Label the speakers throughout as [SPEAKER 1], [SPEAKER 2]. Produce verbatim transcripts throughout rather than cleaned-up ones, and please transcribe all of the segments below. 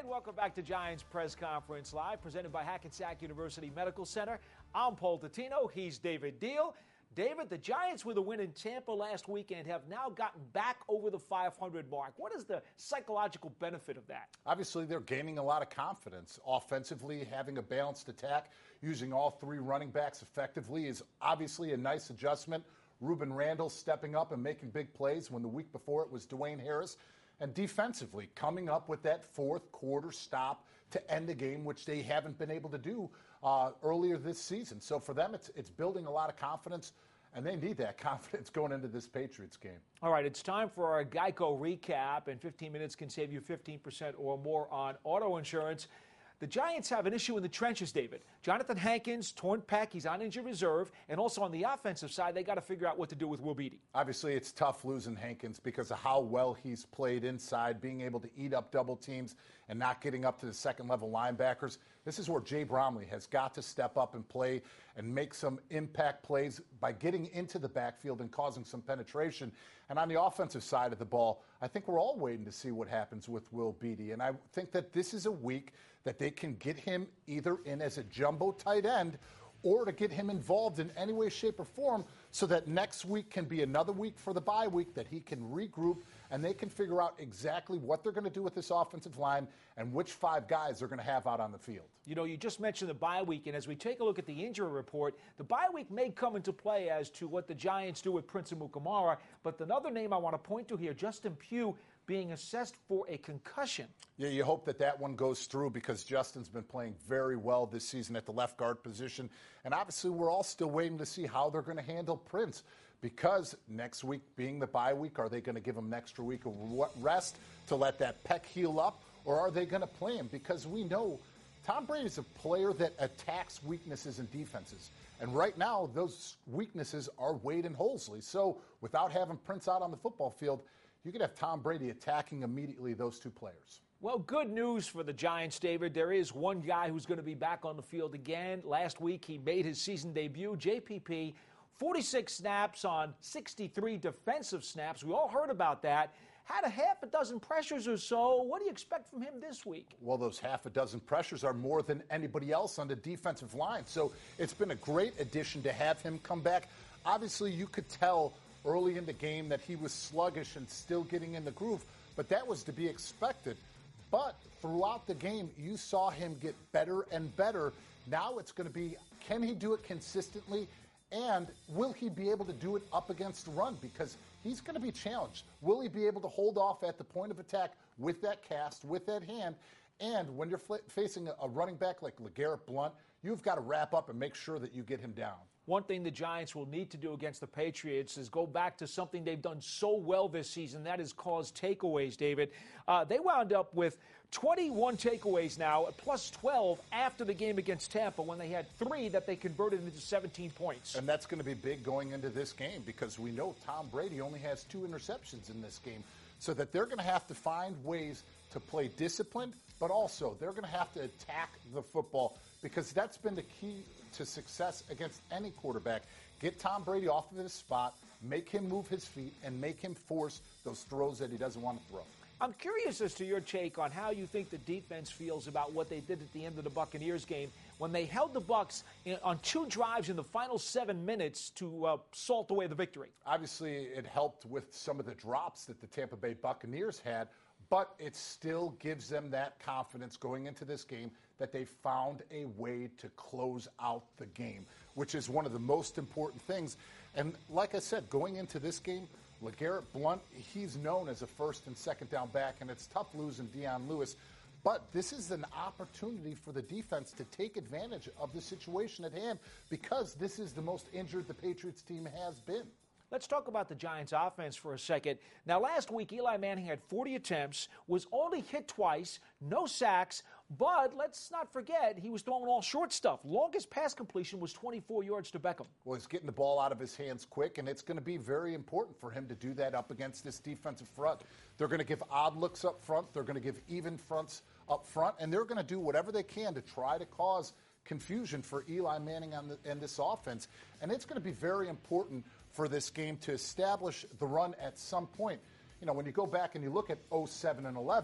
[SPEAKER 1] And welcome back to Giants Press Conference Live, presented by Hackensack University Medical Center. I'm Paul Tatino. He's David Deal. David, the Giants with a win in Tampa last weekend have now gotten back over the five hundred mark. What is the psychological benefit of that?
[SPEAKER 2] Obviously, they're gaining a lot of confidence. Offensively, having a balanced attack, using all three running backs effectively is obviously a nice adjustment. Ruben Randall stepping up and making big plays when the week before it was Dwayne Harris. And defensively, coming up with that fourth quarter stop to end the game, which they haven't been able to do uh, earlier this season. So for them, it's it's building a lot of confidence, and they need that confidence going into this Patriots game.
[SPEAKER 1] All right, it's time for our Geico recap, and fifteen minutes can save you fifteen percent or more on auto insurance. The Giants have an issue in the trenches, David. Jonathan Hankins, torn pec, he's on injured reserve. And also on the offensive side, they got to figure out what to do with Will Beatty.
[SPEAKER 2] Obviously, it's tough losing Hankins because of how well he's played inside, being able to eat up double teams and not getting up to the second-level linebackers. This is where Jay Bromley has got to step up and play and make some impact plays by getting into the backfield and causing some penetration. And on the offensive side of the ball, I think we're all waiting to see what happens with Will Beatty. And I think that this is a week that they can get him either in as a jumbo tight end or to get him involved in any way, shape, or form so that next week can be another week for the bye week that he can regroup and they can figure out exactly what they're going to do with this offensive line and which five guys they're going to have out on the field.
[SPEAKER 1] You know, you just mentioned the bye week, and as we take a look at the injury report, the bye week may come into play as to what the Giants do with Prince Amukamara, but another name I want to point to here, Justin Pugh, being assessed for a concussion.
[SPEAKER 2] Yeah, you hope that that one goes through because Justin's been playing very well this season at the left guard position. And obviously, we're all still waiting to see how they're going to handle Prince because next week being the bye week, are they going to give him an extra week of rest to let that pec heal up, or are they going to play him? Because we know Tom Brady is a player that attacks weaknesses in defenses. And right now, those weaknesses are Wade and Holsley. So without having Prince out on the football field, you could have Tom Brady attacking immediately those two players.
[SPEAKER 1] Well, good news for the Giants, David. There is one guy who's going to be back on the field again. Last week, he made his season debut. J P P, forty-six snaps on sixty-three defensive snaps. We all heard about that. Had a half a dozen pressures or so. What do you expect from him this week?
[SPEAKER 2] Well, those half a dozen pressures are more than anybody else on the defensive line. So it's been a great addition to have him come back. Obviously, you could tell early in the game that he was sluggish and still getting in the groove, but that was to be expected. But throughout the game, you saw him get better and better. Now it's going to be, can he do it consistently? And will he be able to do it up against the run? Because he's going to be challenged. Will he be able to hold off at the point of attack with that cast, with that hand? And when you're fl- facing a running back like LeGarrette Blount, you've got to wrap up and make sure that you get him down.
[SPEAKER 1] One thing the Giants will need to do against the Patriots is go back to something they've done so well this season. That is cause takeaways, David. Uh, they wound up with twenty-one takeaways now, plus twelve after the game against Tampa when they had three that they converted into seventeen points.
[SPEAKER 2] And that's going to be big going into this game because we know Tom Brady only has two interceptions in this game. So that they're going to have to find ways to play disciplined, but also they're going to have to attack the football because that's been the key to success against any quarterback. Get Tom Brady off of his spot, make him move his feet, and make him force those throws that he doesn't want to throw.
[SPEAKER 1] I'm curious as to your take on how you think the defense feels about what they did at the end of the Buccaneers game when they held the Bucs in, on two drives in the final seven minutes to uh, salt away the victory.
[SPEAKER 2] Obviously, it helped with some of the drops that the Tampa Bay Buccaneers had, but it still gives them that confidence going into this game that they found a way to close out the game, which is one of the most important things. And like I said, going into this game, LeGarrette Blount, he's known as a first and second down back, and it's tough losing Dion Lewis. But this is an opportunity for the defense to take advantage of the situation at hand because this is the most injured the Patriots team has been.
[SPEAKER 1] Let's talk about the Giants' offense for a second. Now, last week, Eli Manning had forty attempts, was only hit twice, no sacks, but let's not forget he was throwing all short stuff. Longest pass completion was twenty-four yards to Beckham.
[SPEAKER 2] Well, he's getting the ball out of his hands quick, and it's going to be very important for him to do that up against this defensive front. They're going to give odd looks up front. They're going to give even fronts up front, and they're going to do whatever they can to try to cause confusion for Eli Manning on the, and this offense. And it's going to be very important for this game to establish the run at some point. You know, when you go back and you look at oh seven and eleven,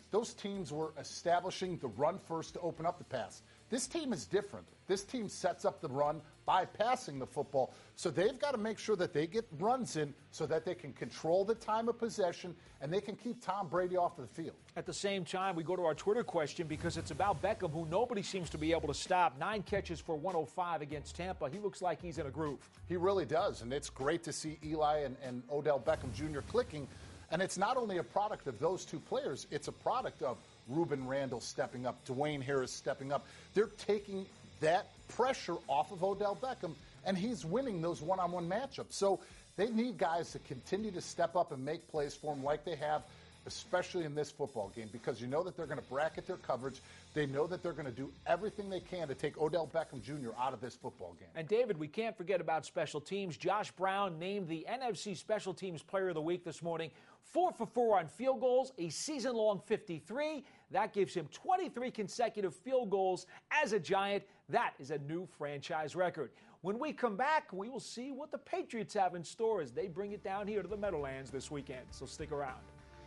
[SPEAKER 2] those teams were establishing the run first to open up the pass. This team is different. This team sets up the run by passing the football. So they've got to make sure that they get runs in so that they can control the time of possession and they can keep Tom Brady off the field.
[SPEAKER 1] At the same time, we go to our Twitter question because it's about Beckham, who nobody seems to be able to stop. Nine catches for one oh five against Tampa. He looks like he's in a groove.
[SPEAKER 2] He really does, and it's great to see Eli and, and Odell Beckham Junior clicking. And it's not only a product of those two players, it's a product of Ruben Randle stepping up, Dwayne Harris stepping up. They're taking that pressure off of Odell Beckham, and he's winning those one-on-one matchups. So they need guys to continue to step up and make plays for him like they have, especially in this football game, because you know that they're going to bracket their coverage. They know that they're going to do everything they can to take Odell Beckham Junior out of this football game.
[SPEAKER 1] And, David, we can't forget about special teams. Josh Brown named the N F C Special Teams Player of the Week this morning. Four for four on field goals, a season-long fifty-three. That gives him twenty-three consecutive field goals as a Giant. That is a new franchise record. When we come back, we will see what the Patriots have in store as they bring it down here to the Meadowlands this weekend. So stick around.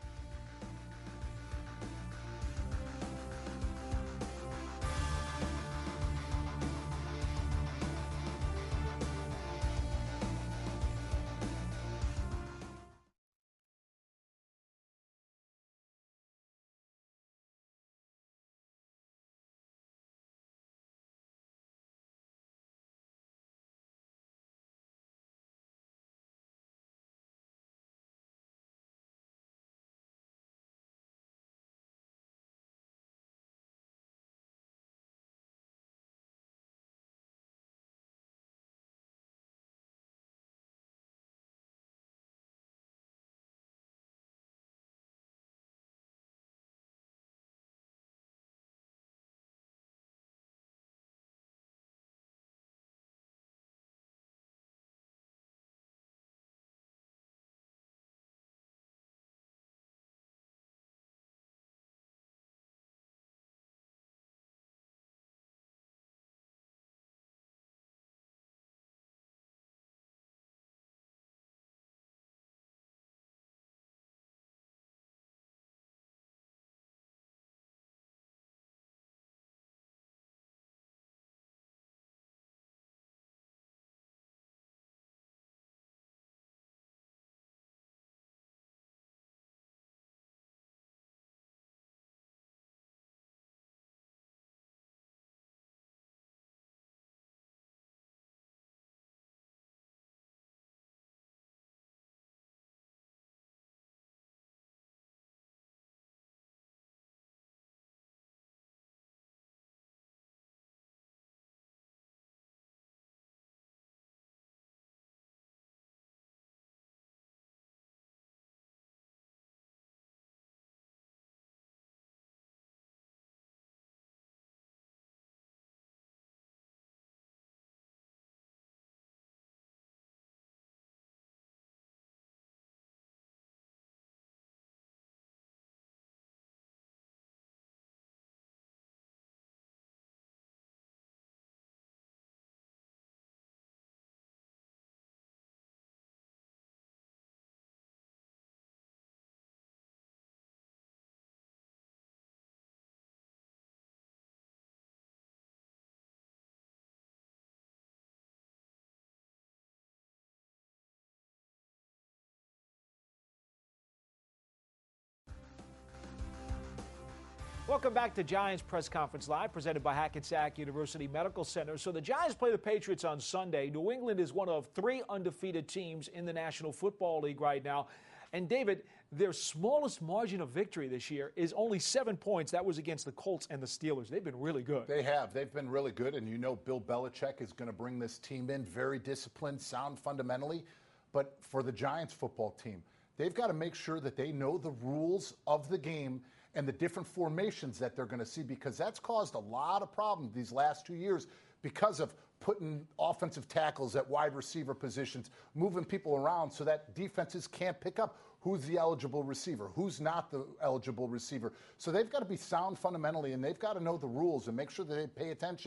[SPEAKER 1] Welcome back to Giants Press Conference Live, presented by Hackensack University Medical Center. So the Giants play the Patriots on Sunday. New England is one of three undefeated teams in the National Football League right now. And, David, their smallest margin of victory this year is only seven points. That was against the Colts and the Steelers. They've been really good.
[SPEAKER 2] They have. They've been really good. And you know Bill Belichick is going to bring this team in very disciplined, sound fundamentally. But for the Giants football team, they've got to make sure that they know the rules of the game and the different formations that they're going to see, because that's caused a lot of problems these last two years because of putting offensive tackles at wide receiver positions, moving people around so that defenses can't pick up who's the eligible receiver, who's not the eligible receiver. So they've got to be sound fundamentally, and they've got to know the rules and make sure that they pay attention.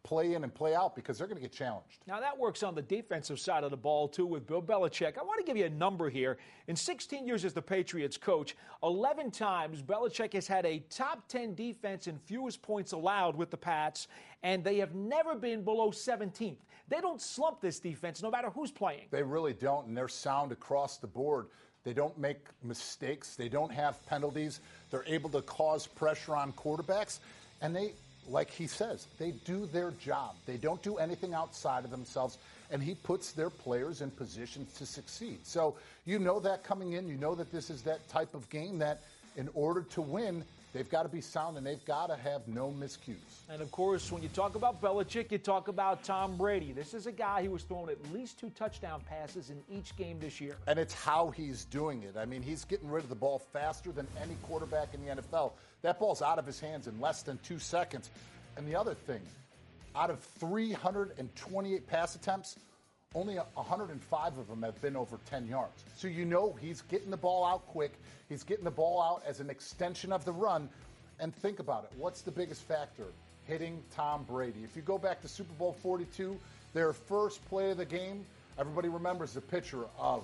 [SPEAKER 2] play in and play out because they're going to get challenged.
[SPEAKER 1] Now, that works on the defensive side of the ball, too, with Bill Belichick. I want to give you a number here. In sixteen years as the Patriots coach, eleven times Belichick has had a top ten defense in fewest points allowed with the Pats, and they have never been below seventeenth. They don't slump this defense no matter who's playing.
[SPEAKER 2] They really don't, and they're sound across the board. They don't make mistakes. They don't have penalties. They're able to cause pressure on quarterbacks, and they – like he says, they do their job. They don't do anything outside of themselves, and he puts their players in positions to succeed. So you know that coming in. You know that this is that type of game that in order to win, they've got to be sound, and they've got to have no miscues.
[SPEAKER 1] And, of course, when you talk about Belichick, you talk about Tom Brady. This is a guy who has thrown at least two touchdown passes in each game this year.
[SPEAKER 2] And it's how he's doing it. I mean, he's getting rid of the ball faster than any quarterback in the N F L. That ball's out of his hands in less than two seconds. And the other thing, out of three hundred twenty-eight pass attempts, only one hundred five of them have been over ten yards. So you know he's getting the ball out quick. He's getting the ball out as an extension of the run. And think about it. What's the biggest factor? Hitting Tom Brady. If you go back to Super Bowl forty-two, their first play of the game, everybody remembers the picture of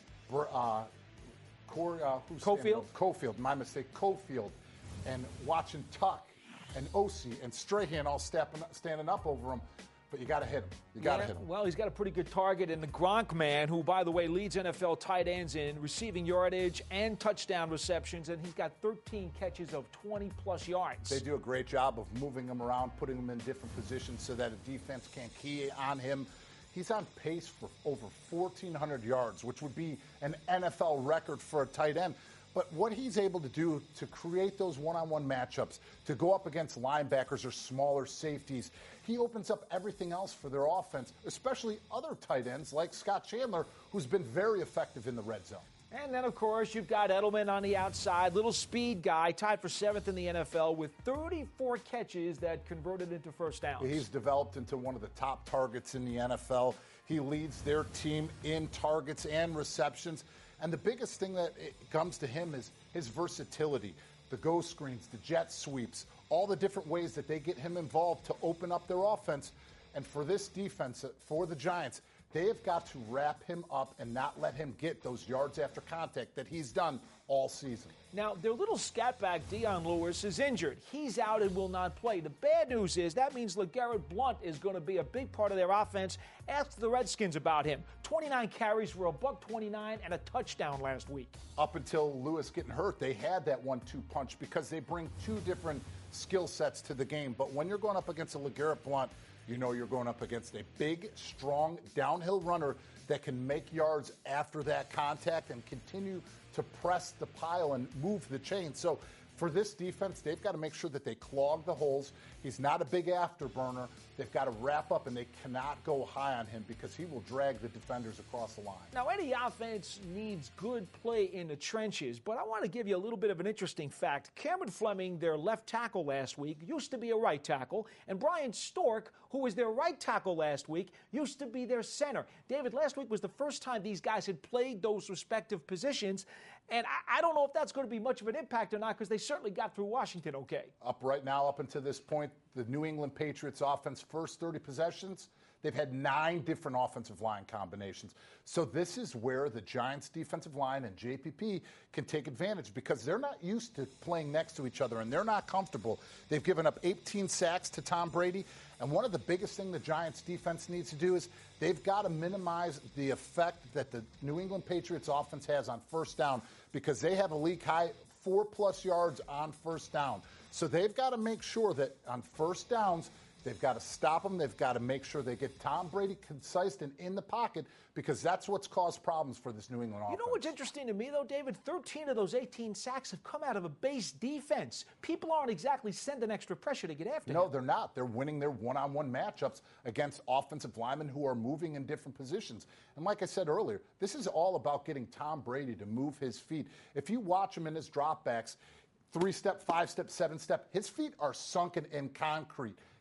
[SPEAKER 2] uh, Corey, uh, who's
[SPEAKER 1] Cofield?
[SPEAKER 2] Cofield, my mistake, Cofield. And watching Tuck and Ossie and Strahan all stepping, standing up over him. But you got to hit him. You got to
[SPEAKER 1] yeah,
[SPEAKER 2] hit him.
[SPEAKER 1] Well, he's got a pretty good target in the Gronk man, who, by the way, leads N F L tight ends in receiving yardage and touchdown receptions, and he's got thirteen catches of twenty-plus yards.
[SPEAKER 2] They do a great job of moving him around, putting him in different positions so that a defense can't key on him. He's on pace for over fourteen hundred yards, which would be an N F L record for a tight end. But what he's able to do to create those one-on-one matchups, to go up against linebackers or smaller safeties, he opens up everything else for their offense, especially other tight ends like Scott Chandler, who's been very effective in the red zone.
[SPEAKER 1] And then, of course, you've got Edelman on the outside, little speed guy, tied for seventh in the N F L with thirty-four catches that converted into first downs.
[SPEAKER 2] He's developed into one of the top targets in the N F L. He leads their team in targets and receptions. And the biggest thing that comes to him is his versatility, the go screens, the jet sweeps, all the different ways that they get him involved to open up their offense. And for this defense, for the Giants, they have got to wrap him up and not let him get those yards after contact that he's done all season.
[SPEAKER 1] Now, their little scatback, Dion Lewis, is injured. He's out and will not play. The bad news is that means LeGarrette Blount is going to be a big part of their offense. Ask the Redskins about him. twenty-nine carries for a buck twenty-nine and a touchdown last week.
[SPEAKER 2] Up until Lewis getting hurt, they had that one two punch because they bring two different skill sets to the game. But when you're going up against a LeGarrette Blount, you know you're going up against a big, strong, downhill runner that can make yards after that contact and continue to press the pile and move the chain. So for this defense, they've got to make sure that they clog the holes. He's not a big afterburner. They've got to wrap up, and they cannot go high on him because he will drag the defenders across the line.
[SPEAKER 1] Now, any offense needs good play in the trenches, but I want to give you a little bit of an interesting fact. Cameron Fleming, their left tackle last week, used to be a right tackle, and Brian Stork, who was their right tackle last week, used to be their center. David, last week was the first time these guys had played those respective positions, and I, I don't know if that's going to be much of an impact or not because they certainly got through Washington okay.
[SPEAKER 2] Up right now, up until this point, the New England Patriots offense first thirty possessions, they've had nine different offensive line combinations. So this is where the Giants defensive line and J P P can take advantage because they're not used to playing next to each other and they're not comfortable. They've given up eighteen sacks to Tom Brady. And one of the biggest things the Giants defense needs to do is they've got to minimize the effect that the New England Patriots offense has on first down because they have a league high four plus yards on first down. So they've got to make sure that on first downs, they've got to stop them. They've got to make sure they get Tom Brady concise and in the pocket because that's what's caused problems for this New England offense.
[SPEAKER 1] You know what's interesting to me, though, David? thirteen of those eighteen sacks have come out of a base defense. People aren't exactly sending extra pressure to get after
[SPEAKER 2] No,
[SPEAKER 1] him.
[SPEAKER 2] they're not. They're winning their one-on-one matchups against offensive linemen who are moving in different positions. And like I said earlier, this is all about getting Tom Brady to move his feet. If you watch him in his dropbacks, three-step, five-step, seven-step, his feet are sunken in concrete.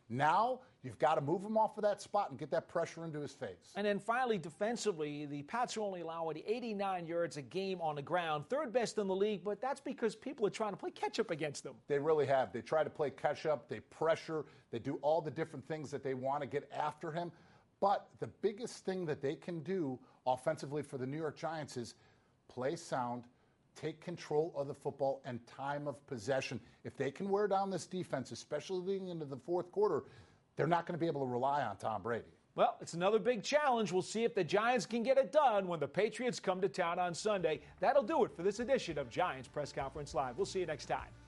[SPEAKER 2] Now, you've got to move him off of that spot and get that pressure into his face.
[SPEAKER 1] And then finally, defensively, the Pats are only allowing eighty-nine yards a game on the ground, third best in the league, but that's because people are trying to play catch-up against them.
[SPEAKER 2] They really have. They try to play catch-up, they pressure, they do all the different things that they want to get after him. But the biggest thing that they can do offensively for the New York Giants is play sound, take control of the football, and time of possession. If they can wear down this defense, especially leading into the fourth quarter, they're not going to be able to rely on Tom Brady.
[SPEAKER 1] Well, it's another big challenge. We'll see if the Giants can get it done when the Patriots come to town on Sunday. That'll do it for this edition of Giants Press Conference Live. We'll see you next time.